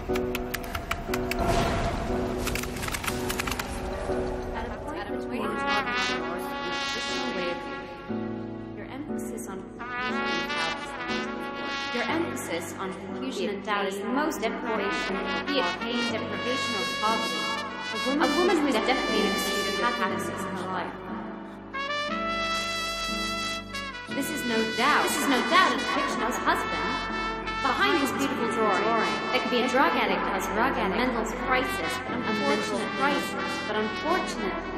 On confusion and doubt is the most important, be it pain, deprivation, or poverty. A woman who is definitely in a pursuit of happiness in her life. This is no doubt a depiction of his husband. Behind his beautiful drawing, there could be a drug addict who has a mental crisis, but unfortunately,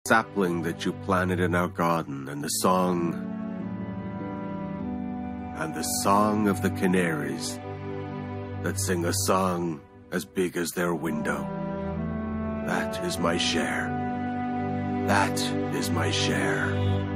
sapling that you planted in our garden, and the song of the canaries that sing a song as big as their window. That is my share. That is my share.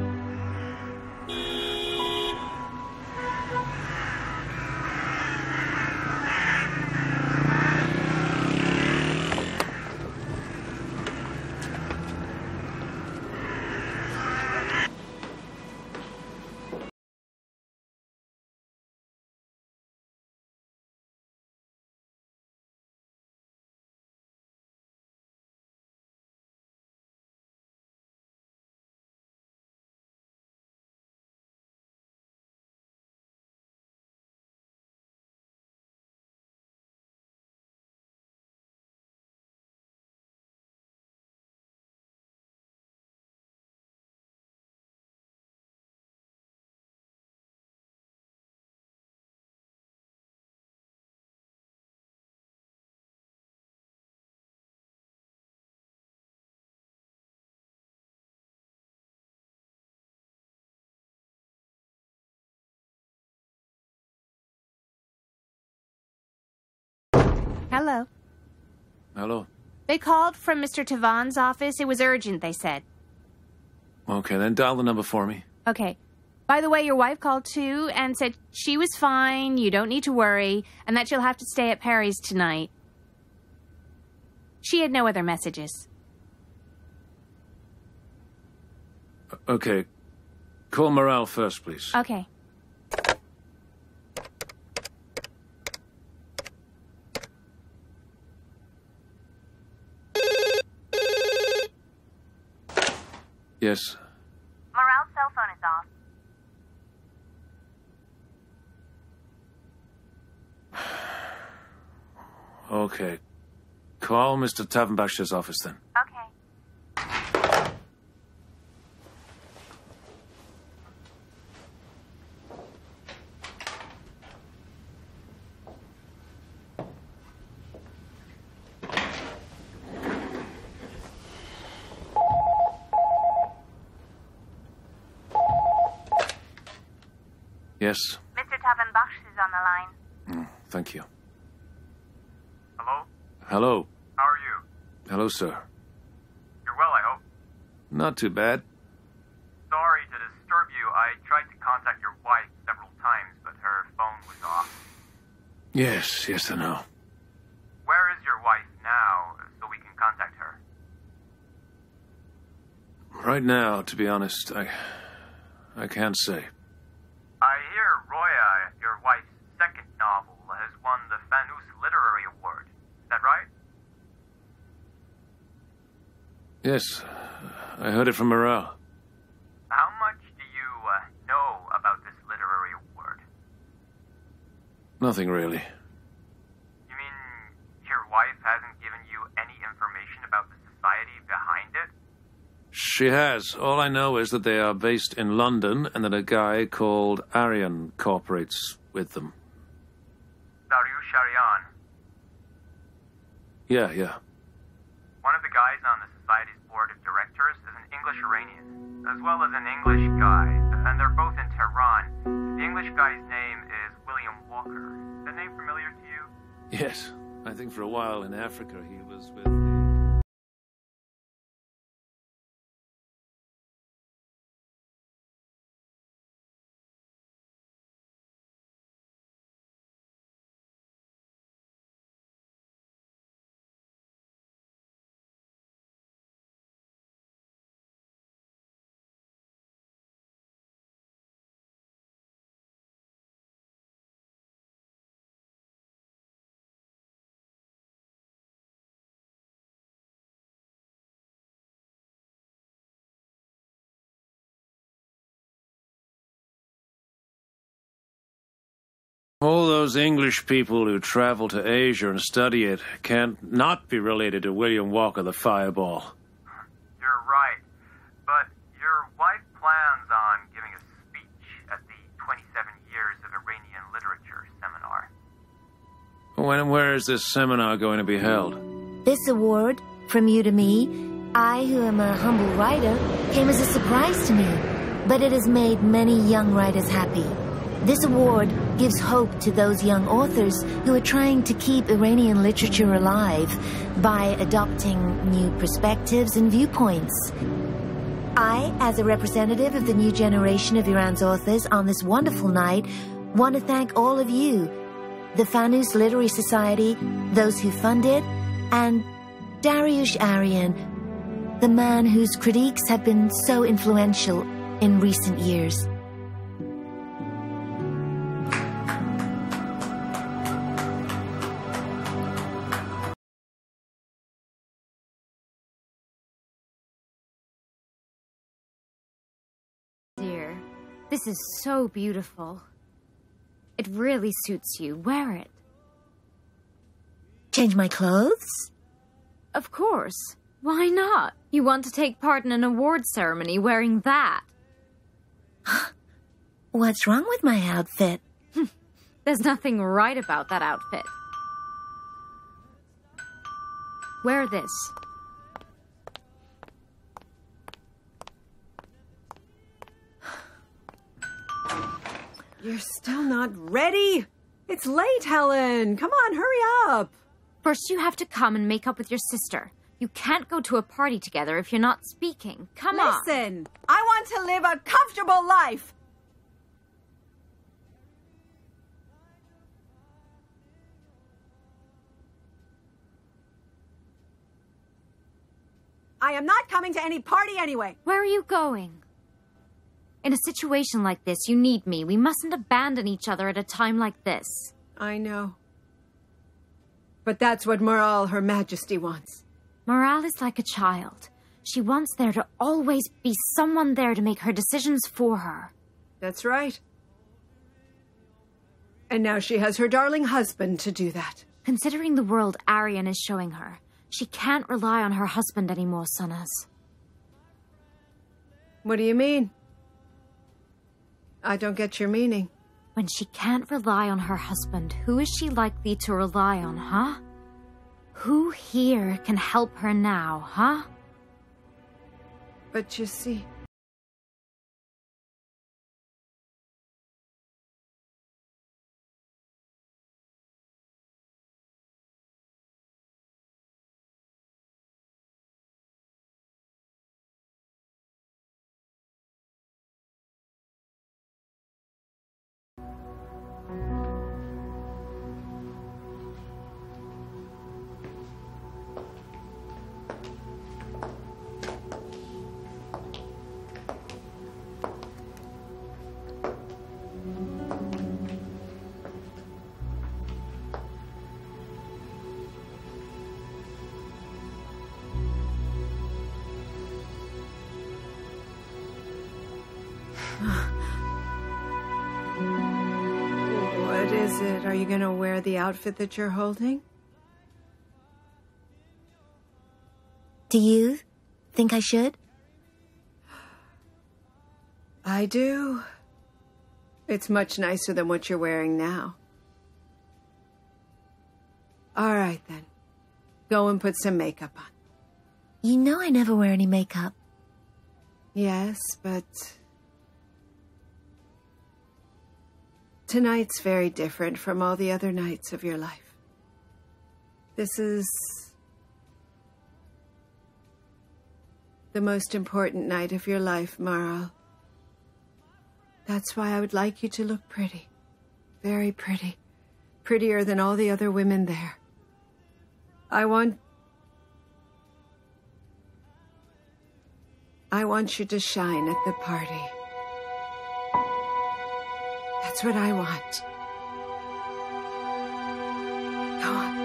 Hello. Hello. They called from Mr. Tavan's office. It was urgent, they said. Okay, then dial the number for me. Okay. By the way, your wife called too and said she was fine, you don't need to worry, and that she'll have to stay at Perry's tonight. She had no other messages. Okay. Call Morale first, please. Okay. Yes. Morale's cell phone is off. Okay. Call Mr. Tavenbach's office then. Okay. Yes. Mr. Tavenbach is on the line. Thank you. Hello? Hello. How are you? Hello, sir. You're well, I hope. Not too bad. Sorry to disturb you. I tried to contact your wife several times, but her phone was off. Yes, I know. Where is your wife now, so we can contact her? Right now, to be honest, I can't say. I hear Roya, your wife's second novel, has won the Fanus Literary Award. Is that right? Yes, I heard it from Morale. How much do you know about this literary award? Nothing really. You mean your wife hasn't given you any information about the society behind it? She has. All I know is that they are based in London and that a guy called Aryan cooperates with them. Dariush Aryan. Yeah. One of the guys on the Society's board of directors is an English Iranian, as well as an English guy, and they're both in Tehran. The English guy's name is William Walker. Is that name familiar to you? Yes. I think for a while in Africa he was with the... All those English people who travel to Asia and study it can't not be related to William Walker the Fireball. You're right. But your wife plans on giving a speech at the 27 Years of Iranian Literature seminar. When and where is this seminar going to be held? This award, from you to me, I, who am a humble writer, came as a surprise to me, but it has made many young writers happy. This award gives hope to those young authors who are trying to keep Iranian literature alive by adopting new perspectives and viewpoints. I, as a representative of the new generation of Iran's authors on this wonderful night, want to thank all of you, the Fanus Literary Society, those who fund it, and Dariush Aryan, the man whose critiques have been so influential in recent years. Dear, this is so beautiful. It really suits you. Wear it. Change my clothes? Of course. Why not? You want to take part in an award ceremony wearing that? What's wrong with my outfit? There's nothing right about that outfit. Wear this. You're still not ready? It's late, Helen. Come on, hurry up. First, you have to come and make up with your sister. You can't go to a party together if you're not speaking. Come on. Listen, I want to live a comfortable life. I am not coming to any party anyway. Where are you going? In a situation like this, you need me. We mustn't abandon each other at a time like this. I know. But that's what Maral, Her Majesty, wants. Morale is like a child. She wants there to always be someone there to make her decisions for her. That's right. And now she has her darling husband to do that. Considering the world Aryan is showing her, she can't rely on her husband anymore, Sunas. What do you mean? I don't get your meaning. When she can't rely on her husband, who is she likely to rely on, huh? Who here can help her now, huh? But you see... What is it? Are you going to wear the outfit that you're holding? Do you think I should? I do. It's much nicer than what you're wearing now. All right, then. Go and put some makeup on. You know I never wear any makeup. Yes, but... tonight's very different from all the other nights of your life. This is... the most important night of your life, Maral. That's why I would like you to look pretty. Very pretty. Prettier than all the other women there. I want you to shine at the party. That's what I want. Go on.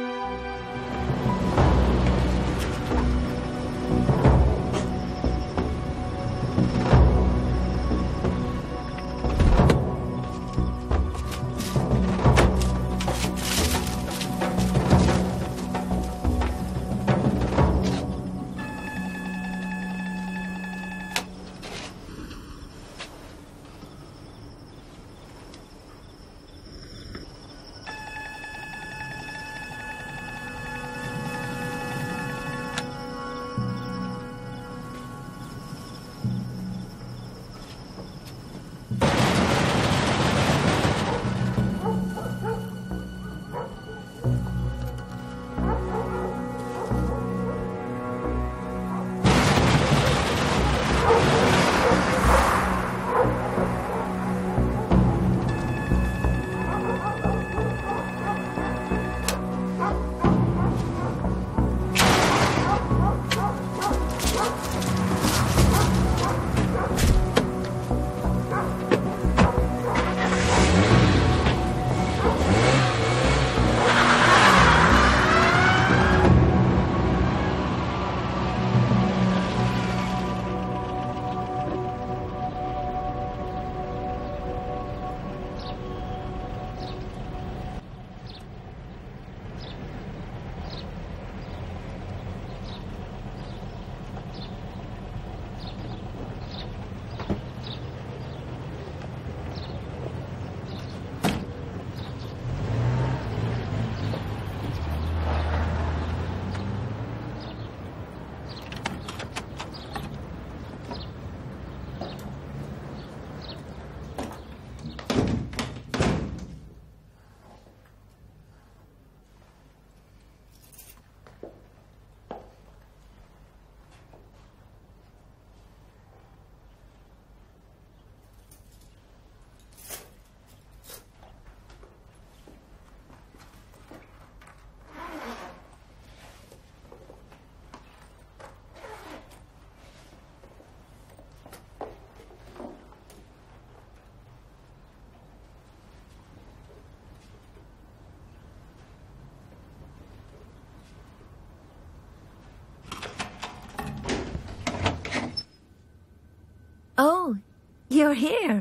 Oh, you're here.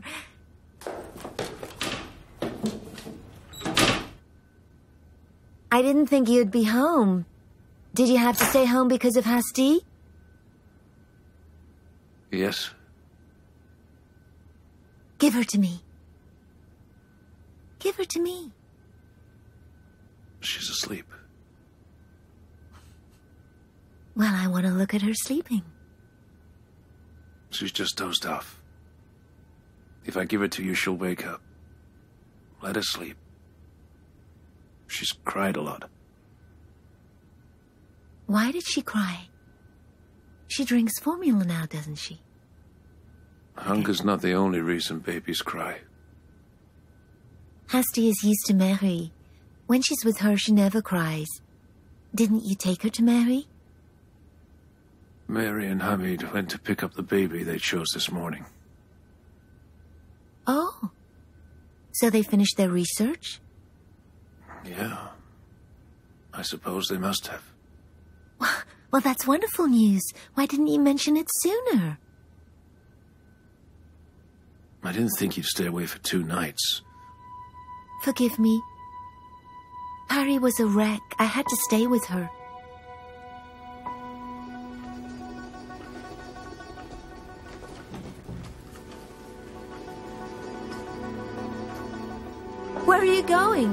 I didn't think you'd be home. Did you have to stay home because of Hasti? Yes. Give her to me. Give her to me. She's asleep. Well, I want to look at her sleeping. She's just dozed off. If I give it to you, she'll wake up. Let her sleep. She's cried a lot. Why did she cry? She drinks formula now, doesn't she? Hunger's not the only reason babies cry. Hasti is used to Mary. When she's with her, she never cries. Didn't you take her to Mary? Mary and Hamid went to pick up the baby they chose this morning. Oh. So they finished their research? Yeah. I suppose they must have. Well, that's wonderful news. Why didn't you mention it sooner? I didn't think you'd stay away for 2 nights. Forgive me. Harry was a wreck. I had to stay with her. Where are you going?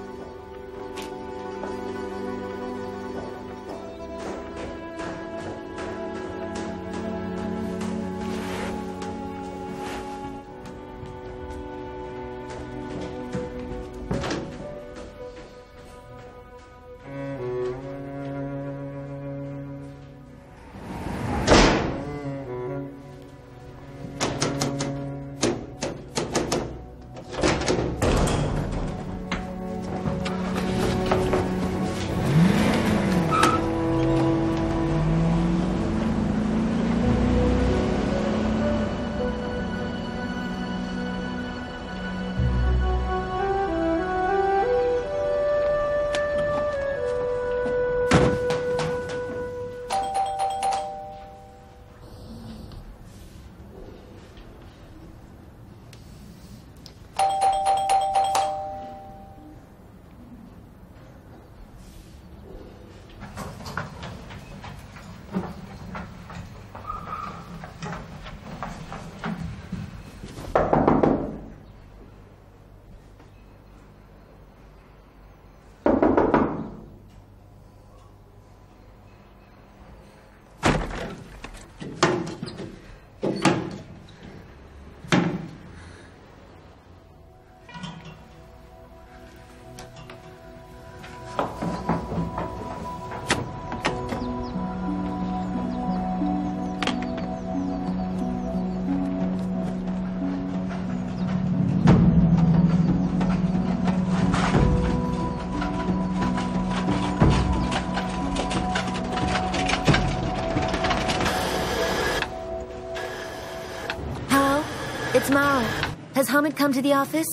It's Mara. Has Hamid come to the office?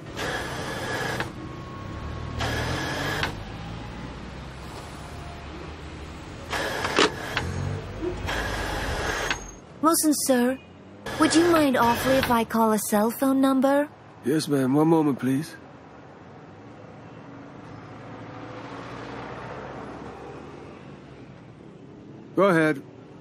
Wilson, sir, would you mind awfully if I call a cell phone number? Yes, ma'am. One moment, please. Go ahead.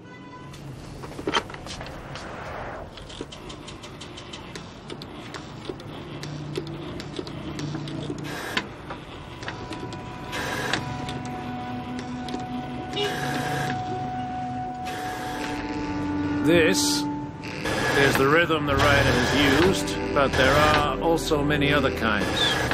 This is the rhythm the writer has used, but there are also many other kinds.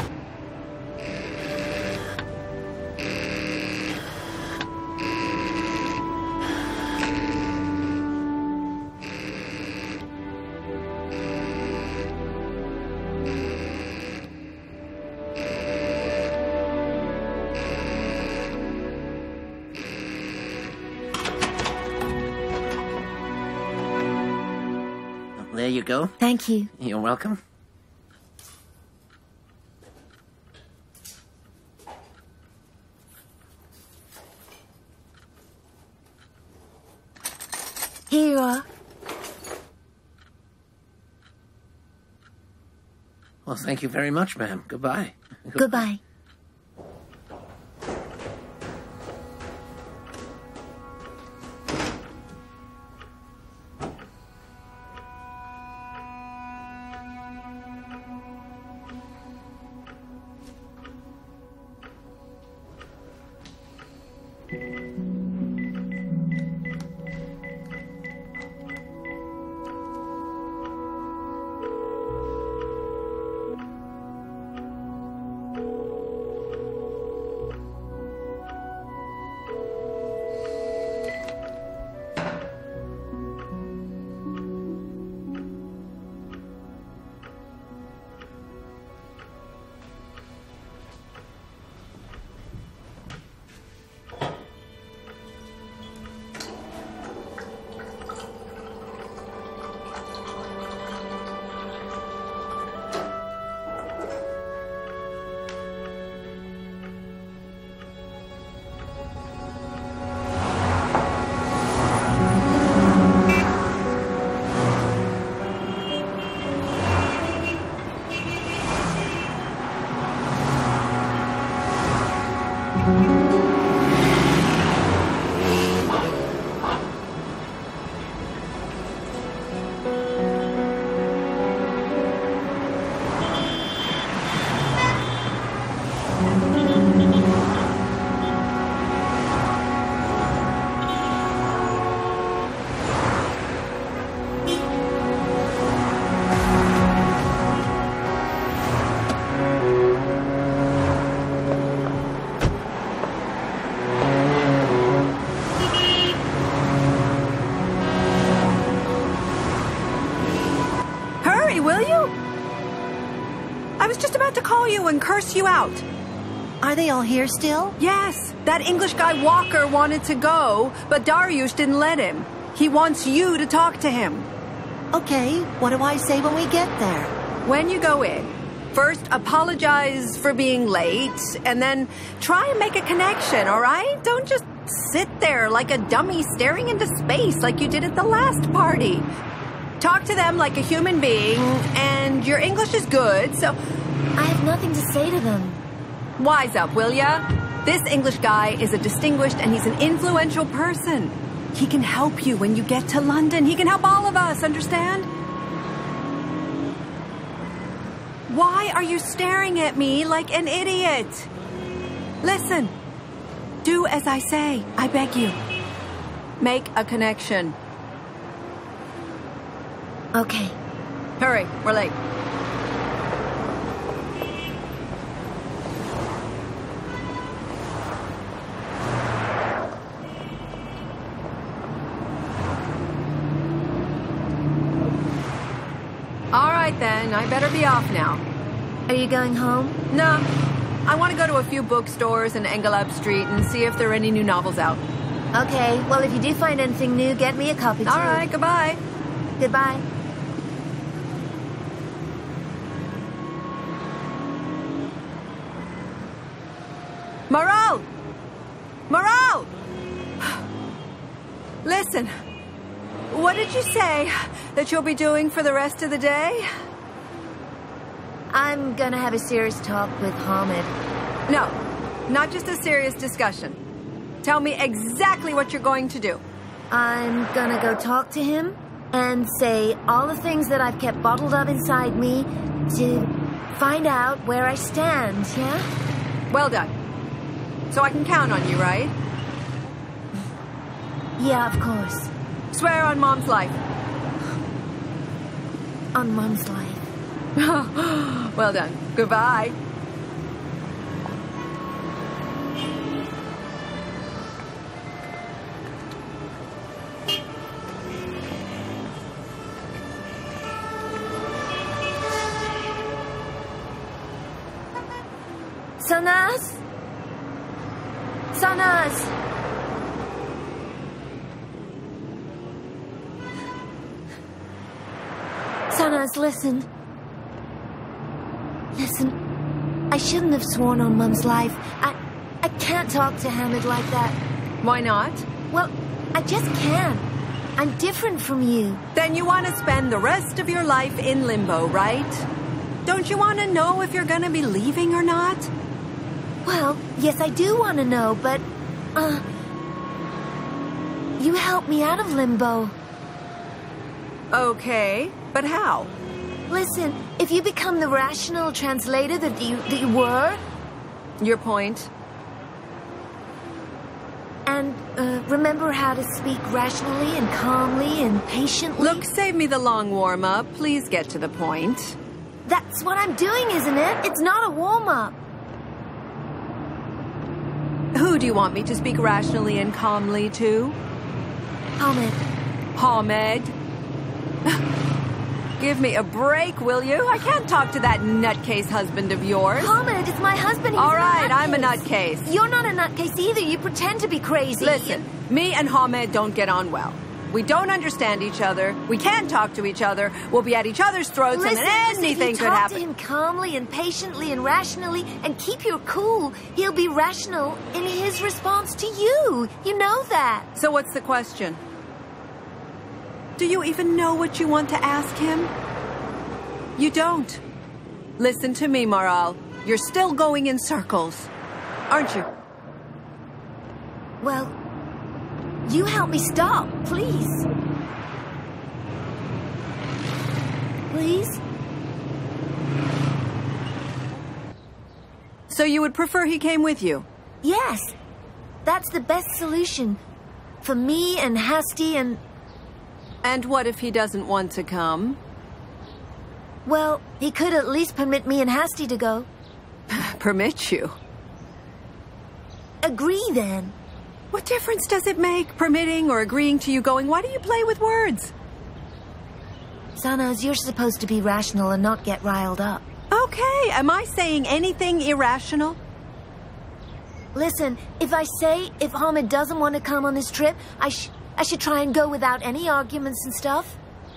There you go. Thank you. You're welcome. Here you are. Well, thank you very much, ma'am. Goodbye. Goodbye. And curse you out. Are they all here still? Yes, that English guy Walker wanted to go, but Darius didn't let him. He wants you to talk to him. Okay, what do I say when we get there? When you go in, first apologize for being late, and then try and make a connection, all right? Don't just sit there like a dummy staring into space like you did at the last party. Talk to them like a human being, and your English is good, so... I have nothing to say to them. Wise up, will ya? This English guy is a distinguished and he's an influential person. He can help you when you get to London. He can help all of us, understand? Why are you staring at me like an idiot? Listen, do as I say, I beg you. Make a connection. Okay. Hurry, we're late. Then I better be off now. Are you going home? No. I want to go to a few bookstores in Engelab Street and see if there are any new novels out. Okay, well, if you do find anything new, get me a copy too. All right, goodbye. Goodbye. Morale! Morale! Listen, what did you say that you'll be doing for the rest of the day? I'm gonna have a serious talk with Hamid. No, not just a serious discussion. Tell me exactly what you're going to do. I'm gonna go talk to him and say all the things that I've kept bottled up inside me to find out where I stand, yeah? Well done. So I can count on you, right? Yeah, of course. Swear on Mom's life. On Mom's life. Well done. Goodbye. Sanaz? Sanaz! Sanaz, listen. Listen, I shouldn't have sworn on Mum's life. I can't talk to Hamid like that. Why not? Well, I just can't. I'm different from you. Then you want to spend the rest of your life in limbo, right? Don't you want to know if you're going to be leaving or not? Well, yes, I do want to know, but, you helped me out of limbo. Okay, but how? Listen, if you become the rational translator that you were, Your point? and remember how to speak rationally and calmly and patiently. Look, save me the long warm-up. Please get to the point. That's what I'm doing, isn't it? It's not a warm-up. Who do you want me to speak rationally and calmly to? Ahmed, Hamed? Give me a break, will you? I can't talk to that nutcase husband of yours. Ahmed, it's my husband. He's All a right, I'm a nutcase. nutcase. You're not a nutcase either. You pretend to be crazy. Listen, me and Hamed don't get on well. We don't understand each other. We can't talk to each other. We'll be at each other's throats, Listen, and anything if you could talk happen. to him calmly and patiently and rationally and keep your cool, he'll be rational in his response to you. You know that. So what's the question? Do you even know what you want to ask him? You don't. Listen to me, Maral. You're still going in circles, aren't you? Well, you help me stop, please. Please? So you would prefer he came with you? Yes. That's the best solution. For me and Hasty and... And what if he doesn't want to come? Well, he could at least permit me and Hasty to go. Permit you? Agree, then. What difference does it make, permitting or agreeing to you going? Why do you play with words? Sanas, you're supposed to be rational and not get riled up. Okay, am I saying anything irrational? Listen, if I say if Hamed doesn't want to come on this trip, I should try and go without any arguments and stuff.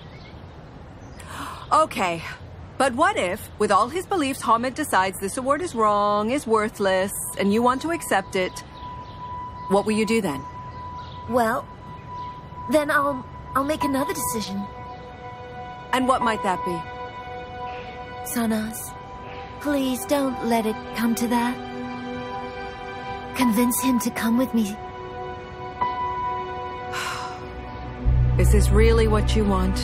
Okay, but what if, with all his beliefs, Hamed decides this award is wrong, is worthless, and you want to accept it? What will you do then? Well, then I'll make another decision. And what might that be? Sanas, please don't let it come to that. Convince him to come with me. Is this really what you want?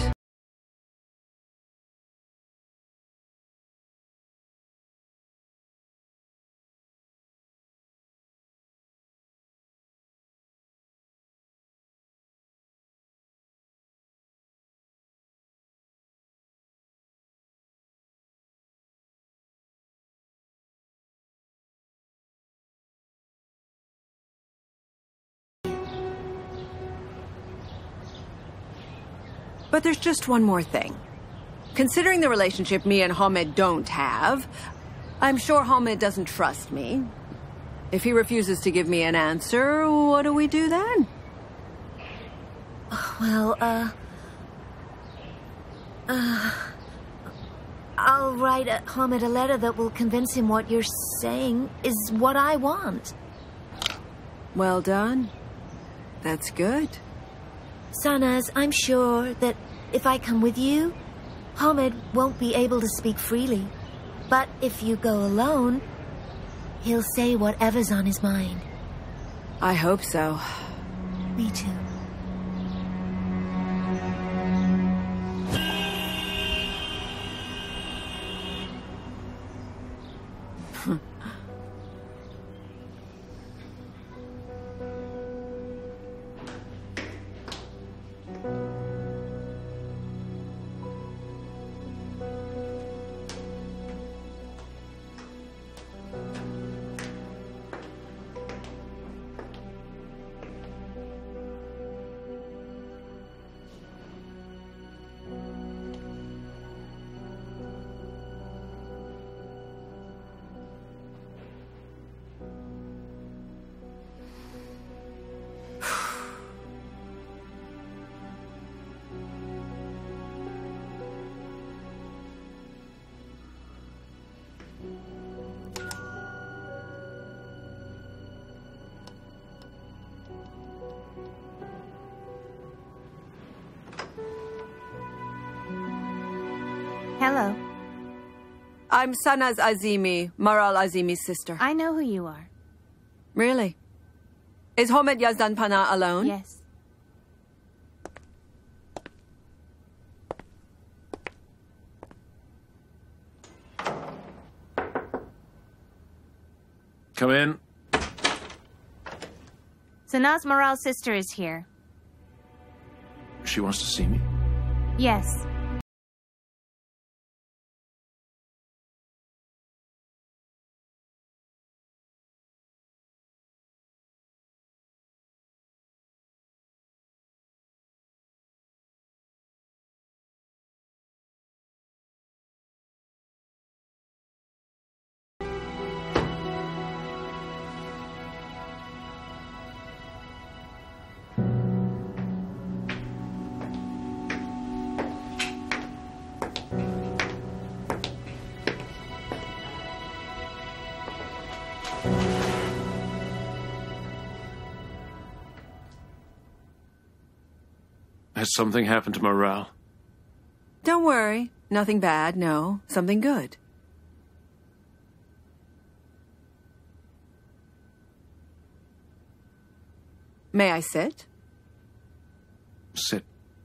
But there's just one more thing. Considering the relationship me and Hamed don't have, I'm sure Hamed doesn't trust me. If he refuses to give me an answer, what do we do then? Well, I'll write Hamed a letter that will convince him what you're saying is what I want. Well done. That's good. Sanas, I'm sure that if I come with you, Hamed won't be able to speak freely. But if you go alone, he'll say whatever's on his mind. I hope so. Me too. Hello. I'm Sanaz Azimi, Maral Azimi's sister. I know who you are. Really? Is Homed Yazdan Pana alone? Yes. Come in. Sanaz Maral's sister is here. She wants to see me. Yes. Has something happened to Maral? Don't worry. Nothing bad, no. Something good. May I sit? Sit.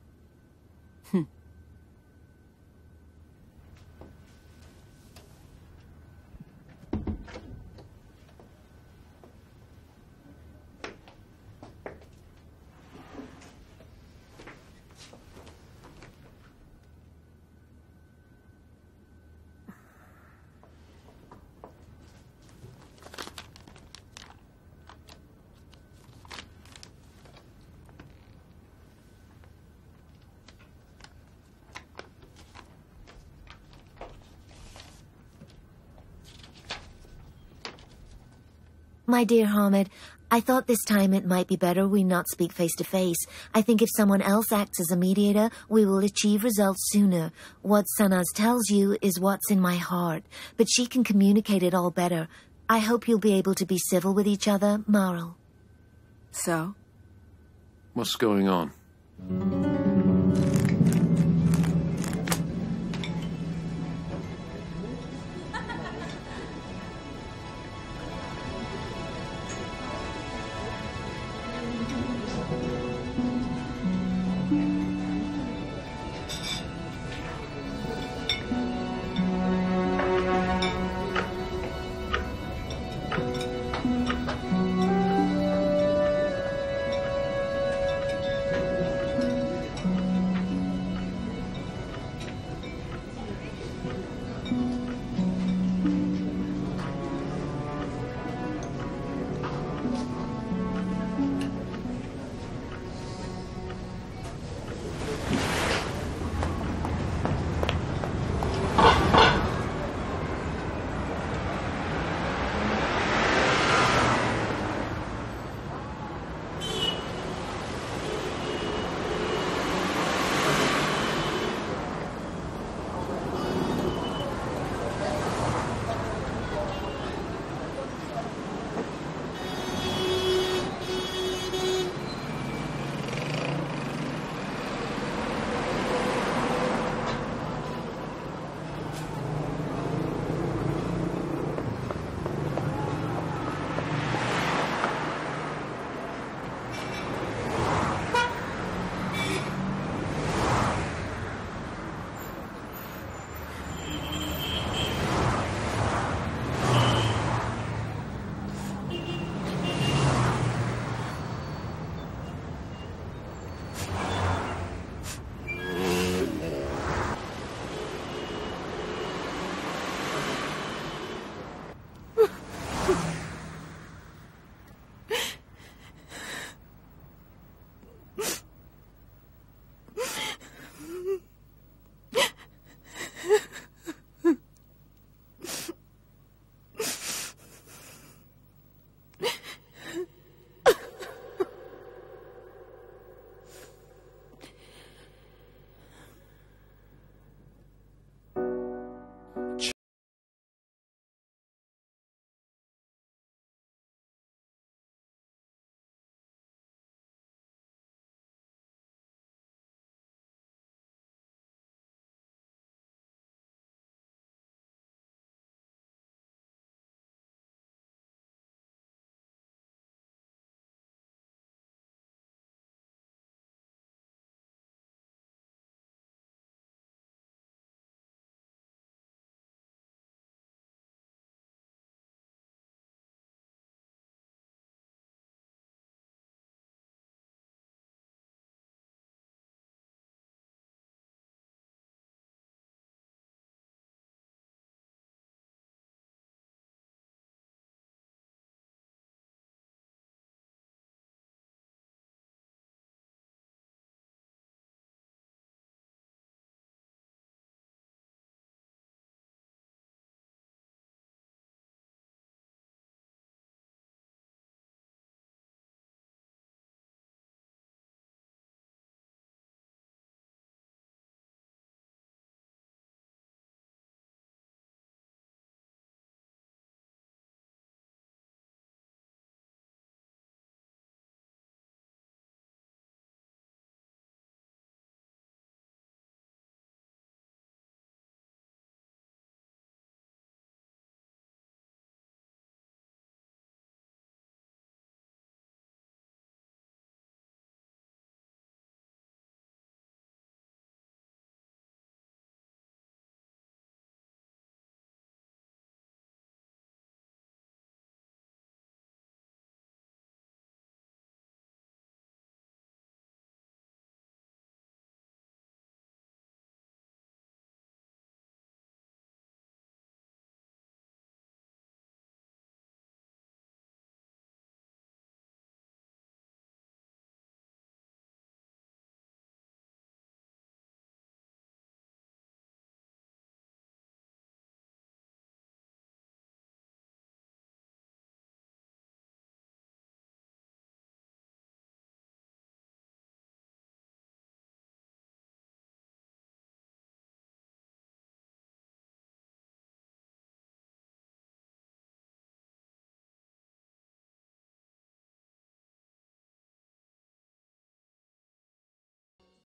My dear Hamed, I thought this time it might be better we not speak face to face. I think if someone else acts as a mediator, we will achieve results sooner. What Sanaz tells you is what's in my heart, but she can communicate it all better. I hope you'll be able to be civil with each other, Maral. So? What's going on?